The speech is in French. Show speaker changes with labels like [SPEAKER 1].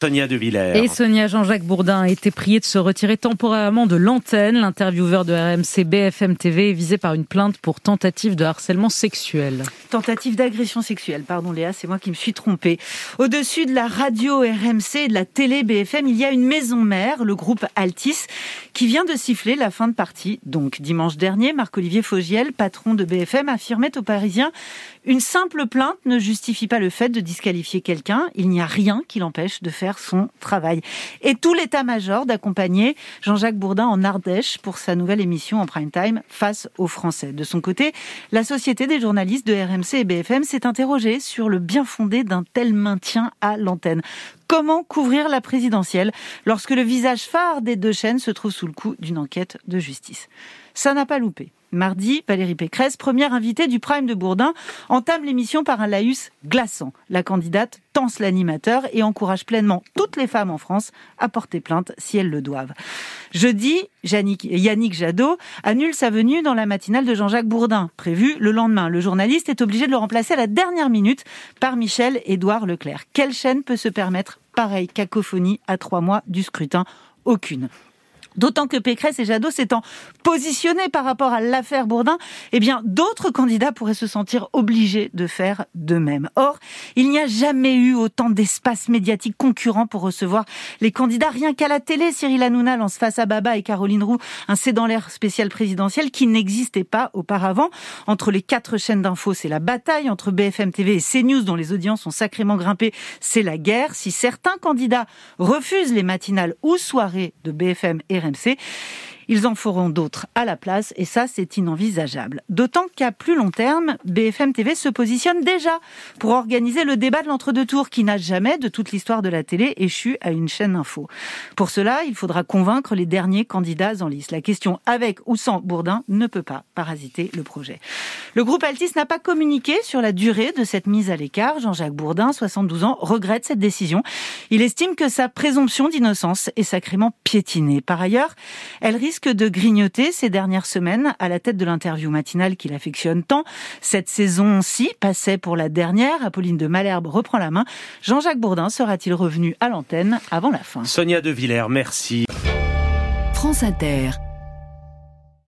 [SPEAKER 1] Sonia De Villers.
[SPEAKER 2] Et Sonia, Jean-Jacques Bourdin a été prié de se retirer temporairement de l'antenne. L'intervieweur de RMC BFM TV est visé par une plainte pour tentative de harcèlement sexuel.
[SPEAKER 3] Tentative d'agression sexuelle, pardon Léa, c'est moi qui me suis trompée. Au-dessus de la radio RMC et de la télé BFM, il y a une maison mère, le groupe Altis, qui vient de siffler la fin de partie. Donc dimanche dernier, Marc-Olivier Fogiel, patron de BFM, affirmait aux Parisiens: une simple plainte ne justifie pas le fait de disqualifier quelqu'un. Il n'y a rien qui l'empêche de faire son travail. Et tout l'état-major d'accompagner Jean-Jacques Bourdin en Ardèche pour sa nouvelle émission en prime time face aux Français. De son côté, la Société des journalistes de RMC et BFM s'est interrogée sur le bien fondé d'un tel maintien à l'antenne. Comment couvrir la présidentielle lorsque le visage phare des deux chaînes se trouve sous le coup d'une enquête de justice? Ça n'a pas loupé. Mardi, Valérie Pécresse, première invitée du Prime de Bourdin, entame l'émission par un laïus glaçant. La candidate tense l'animateur et encourage pleinement toutes les femmes en France à porter plainte si elles le doivent. Jeudi, Yannick Jadot annule sa venue dans la matinale de Jean-Jacques Bourdin, prévue le lendemain. Le journaliste est obligé de le remplacer à la dernière minute par Michel-Édouard Leclerc. Quelle chaîne peut se permettre pareille cacophonie à 3 mois du scrutin? Aucune. D'autant que Pécresse et Jadot s'étant positionnés par rapport à l'affaire Bourdin, d'autres candidats pourraient se sentir obligés de faire de même. Or, il n'y a jamais eu autant d'espace médiatique concurrent pour recevoir les candidats. Rien qu'à la télé, Cyril Hanouna lance Face à Baba et Caroline Roux un C'est dans l'air spécial présidentiel qui n'existait pas auparavant. Entre les 4 chaînes d'infos, c'est la bataille. Entre BFM TV et CNews, dont les audiences ont sacrément grimpé, c'est la guerre. Si certains candidats refusent les matinales ou soirées de BFM et RMC, ils en feront d'autres à la place, et ça, c'est inenvisageable. D'autant qu'à plus long terme, BFM TV se positionne déjà pour organiser le débat de l'entre-deux tours qui n'a jamais, de toute l'histoire de la télé, échu à une chaîne info. Pour cela, il faudra convaincre les derniers candidats en lice. La question avec ou sans Bourdin ne peut pas parasiter le projet. Le groupe Altis n'a pas communiqué sur la durée de cette mise à l'écart. Jean-Jacques Bourdin, 72 ans, regrette cette décision. Il estime que sa présomption d'innocence est sacrément piétinée. Par ailleurs, elle risque de grignoter ces dernières semaines à la tête de l'interview matinale qu'il affectionne tant. Cette saison-ci passait pour la dernière. Apolline de Malherbe reprend la main. Jean-Jacques Bourdin sera-t-il revenu à l'antenne avant la fin?
[SPEAKER 1] Sonia De Villers, merci.
[SPEAKER 4] France Inter.